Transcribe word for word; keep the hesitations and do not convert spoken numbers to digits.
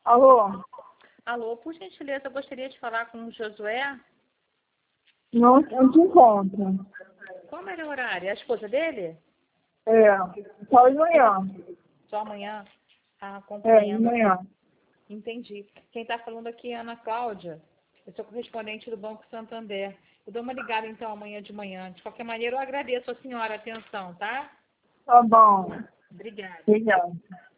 Alô? Alô, por gentileza, eu gostaria de falar com o Josué. Não, não te encontro. Qual é o horário? É a esposa dele? É, só de manhã. Só amanhã? Ah, É, de compreendo. manhã. Entendi. Quem está falando aqui é a Ana Cláudia. Eu sou correspondente do Banco Santander. Eu dou uma ligada então amanhã de manhã. De qualquer maneira, eu agradeço a senhora a atenção, tá? Tá bom. Obrigada. Obrigada.